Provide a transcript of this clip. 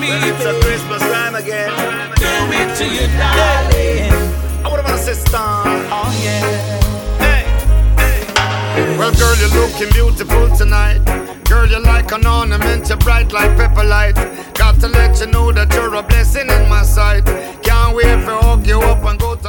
Well, it's a Christmas time again. Do it to you, darling. I would have sister. Oh yeah. Well, girl, you're looking beautiful tonight. Girl, you're like an ornament, you're bright like pepper light. Got to let you know that you're a blessing in my sight. Can't wait to hug you up and go to